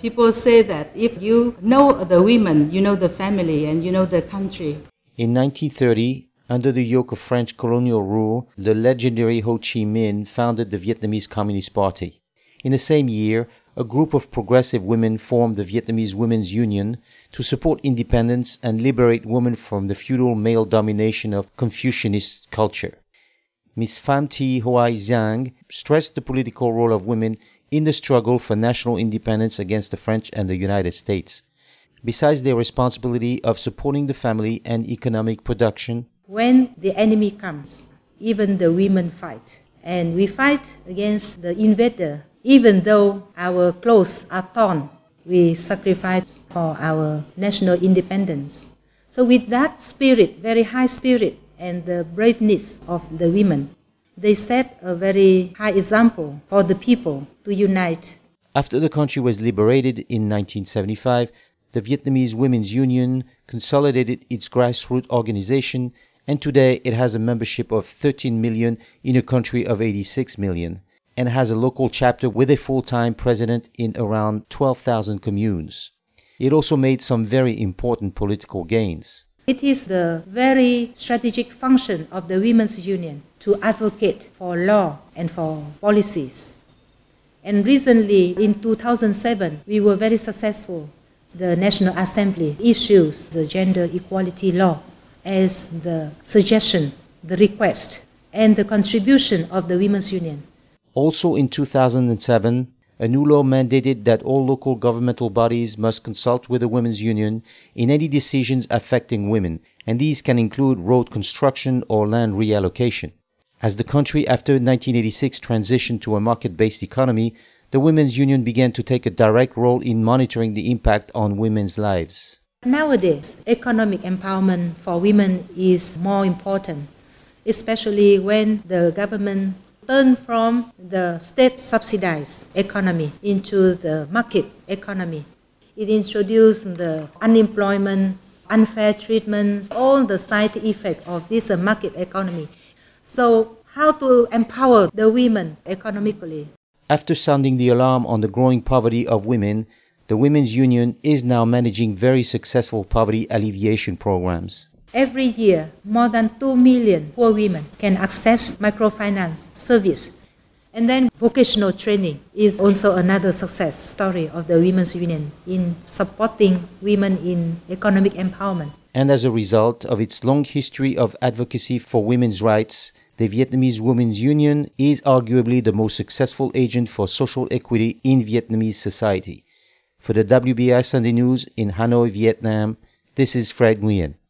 People say that if you know the women, you know the family and you know the country. In 1930, under the yoke of French colonial rule, the legendary Ho Chi Minh founded the Vietnamese Communist Party. In the same year, a group of progressive women formed the Vietnamese Women's Union to support independence and liberate women from the feudal male domination of Confucianist culture. Ms. Pham Thi Huai Giang stressed the political role of women in the struggle for national independence against the French and the United States. Besides their responsibility of supporting the family and economic production, when the enemy comes, even the women fight. And we fight against the invader. Even though our clothes are torn, we sacrifice for our national independence. So with that spirit, very high spirit, and the braveness of the women, they set a very high example for the people to unite. After the country was liberated in 1975, the Vietnamese Women's Union consolidated its grassroots organization, and today it has a membership of 13 million in a country of 86 million, and has a local chapter with a full-time president in around 12,000 communes. It also made some very important political gains. It is the very strategic function of the Women's Union to advocate for law and for policies. And recently, in 2007, we were very successful. The National Assembly issues the gender equality law as the suggestion, the request, and the contribution of the Women's Union. Also in 2007, a new law mandated that all local governmental bodies must consult with the Women's Union in any decisions affecting women, and these can include road construction or land reallocation. As the country after 1986 transitioned to a market-based economy, the Women's Union began to take a direct role in monitoring the impact on women's lives. Nowadays, economic empowerment for women is more important, especially when the government turn from the state-subsidized economy into the market economy. It introduced the unemployment, unfair treatment, all the side effects of this market economy. So how to empower the women economically? After sounding the alarm on the growing poverty of women, the Women's Union is now managing very successful poverty alleviation programs. Every year, more than 2 million poor women can access microfinance service. And then vocational training is also another success story of the Women's Union in supporting women in economic empowerment. And as a result of its long history of advocacy for women's rights, the Vietnamese Women's Union is arguably the most successful agent for social equity in Vietnamese society. For the WBI Sunday News in Hanoi, Vietnam, this is Fred Nguyen.